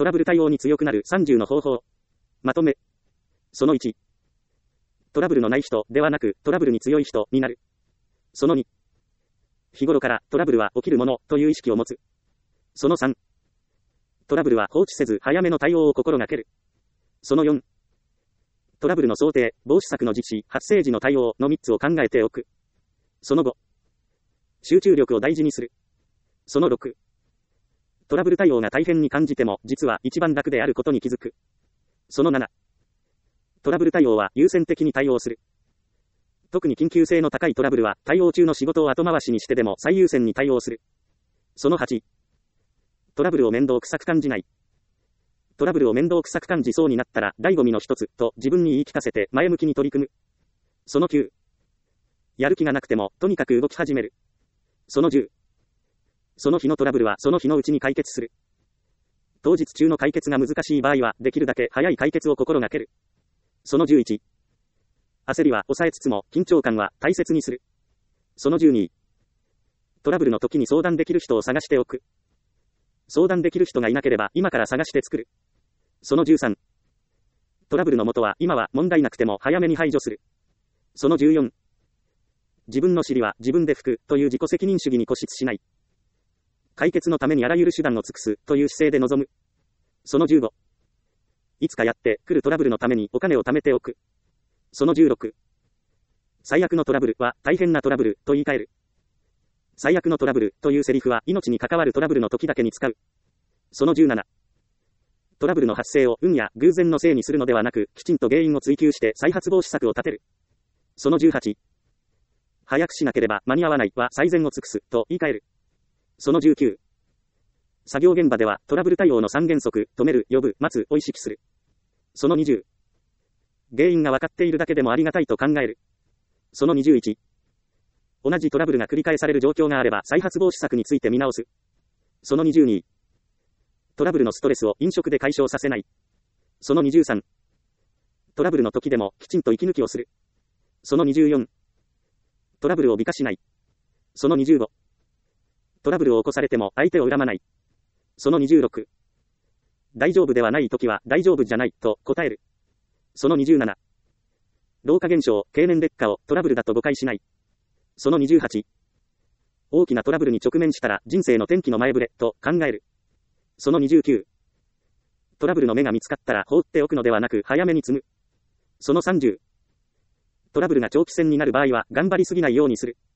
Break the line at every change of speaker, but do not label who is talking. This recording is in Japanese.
トラブル対応に強くなる30の方法。まとめ。その1。トラブルのない人ではなく、トラブルに強い人になる。その2。日頃からトラブルは起きるものという意識を持つ。その3。トラブルは放置せず早めの対応を心がける。その4。トラブルの想定、防止策の実施、発生時の対応の3つを考えておく。その5。集中力を大事にする。その6。トラブル対応が大変に感じても、実は一番楽であることに気づく。その7。トラブル対応は優先的に対応する。特に緊急性の高いトラブルは、対応中の仕事を後回しにしてでも最優先に対応する。その8。トラブルを面倒くさく感じない。トラブルを面倒くさく感じそうになったら、醍醐味の一つと自分に言い聞かせて前向きに取り組む。その9。やる気がなくても、とにかく動き始める。その10。その日のトラブルはその日のうちに解決する。当日中の解決が難しい場合は、できるだけ早い解決を心がける。その11。焦りは抑えつつも、緊張感は大切にする。その12。トラブルの時に相談できる人を探しておく。相談できる人がいなければ、今から探して作る。その13。トラブルの元は今は問題なくても早めに排除する。その14。自分の尻は自分で拭くという自己責任主義に固執しない。解決のためにあらゆる手段を尽くすという姿勢で臨む。その15。いつかやってくるトラブルのためにお金を貯めておく。その16。最悪のトラブルは大変なトラブルと言い換える。最悪のトラブルというセリフは命に関わるトラブルの時だけに使う。その17。トラブルの発生を運や偶然のせいにするのではなく、きちんと原因を追求して再発防止策を立てる。その18。早くしなければ間に合わないは最善を尽くすと言い換える。その19。作業現場ではトラブル対応の3原則、止める、呼ぶ、待つを意識する。その20。原因が分かっているだけでもありがたいと考える。その21。同じトラブルが繰り返される状況があれば再発防止策について見直す。その22。トラブルのストレスを飲食で解消させない。その23。トラブルの時でもきちんと息抜きをする。その24。トラブルを美化しない。その25。トラブルを起こされても相手を恨まない。その26。大丈夫ではない時は大丈夫じゃないと答える。その27。老化現象、経年劣化をトラブルだと誤解しない。その28。大きなトラブルに直面したら人生の転機の前触れと考える。その29。トラブルの芽が見つかったら放っておくのではなく早めに摘む。その30。トラブルが長期戦になる場合は頑張りすぎないようにする。